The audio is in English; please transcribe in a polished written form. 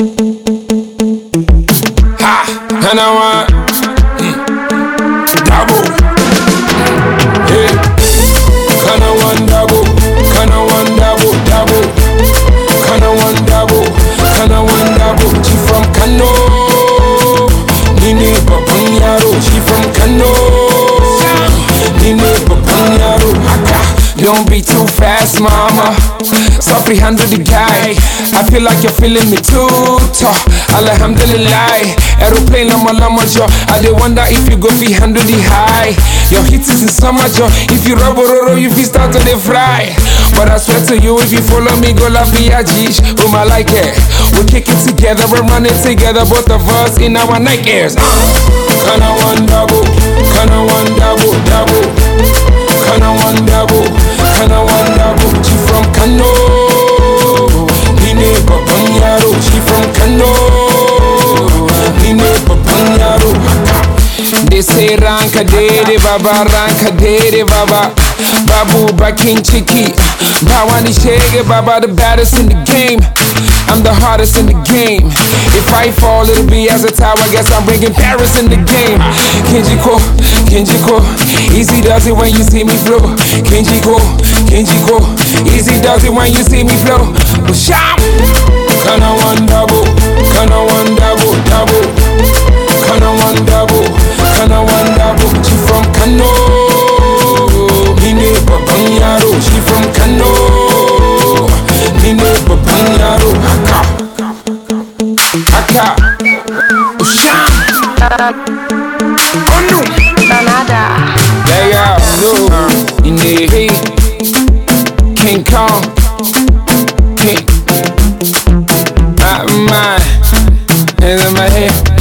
Ha, and I want double. Hey, kinda one double, kinda one double, double. Kinda one double, kinda one double. She from Kano, Nini Papanyaro. She from Kano, Nini Papanyaro. Don't be too fast, mama. Softly handle the guy. I feel like you're feeling me too. Alhamdulillah. Aeroplane lama jo. I dey wonder if you go fi handle the high. Your hit is in summer jo. If you rub you fi start to dey fry. But I swear to you, if you follow me, go la fi ajish. I like it. We kick it together, we're running together, both of us in our Nike Airs. Kinda one double, kinda one double, double. Kinda one double, kinda one double. She from Kano, Nini Papanyaro. She from Kano, Nini Papanyaro. They say ranka dede baba, ranka dede baba. Babu baking chiki, Bawani shege baba, the baddest in the game. I'm the hardest in the game. If I fall, it'll be as a tower. I guess I'm bringing Paris in the game. Kenjiko, Kenjiko, easy does it when you see me flow. Kenjiko, Kenjiko, easy does it when you see me flow. Shout! Kinda one double, kinda one double, double. Kinda one double, kinda one double. She from Kano, Nini Papanyaro. She from Kano, Nini Papanyaro. Aka, Usha, Onu, Danada. yeah, no, in the heat, King Kong, King, my, in my head.